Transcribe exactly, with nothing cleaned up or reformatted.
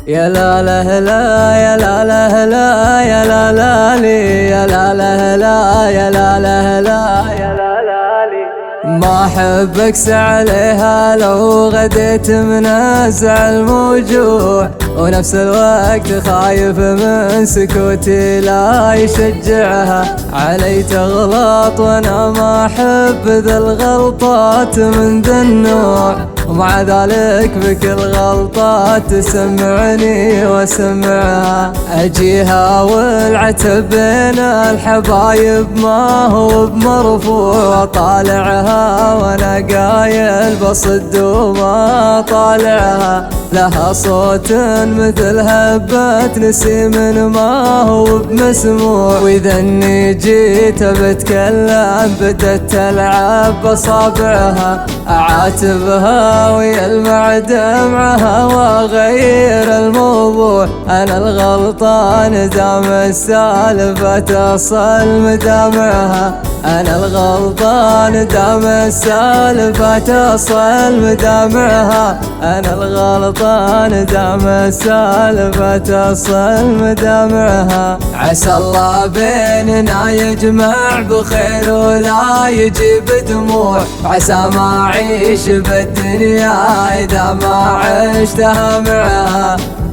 يا لا لا لا يا لا لا لا يا لا لا لي يا لا لا لا يا لا لا لا يا لا لا لي. ما احب اقسى عليها لو غديت منازع الموجوع، ونفس الوقت خايف من سكوتي لا يشجعها علي تغلط، وانا ما احب ذا الغلطات من ذا النوع، ومع ذلك بكل غلطة تسمعني واسمعها. اجيها والعتب بين الحبايب ما هو بمرفوع، واطالعها وانا قايل بصد وما طالعها. لها صوت مثل هبة نسيم ما هو بمسموع، واذا اني جيت بتكلم بدت تلعب باصابعها. اعاتبها ويلمع دمعها واغير الموضوع، انا الغلطان دام السالفة تصل مدامعها. انا الغلطان دام السالفة تصل مدامعها. انا الغلطان دام السالفة تصل مدامعها. عسى الله بيننا يجمع بخير ولا يجيب دموع، عسى ما اعيش بالدنيا اذا ما عشتها معها.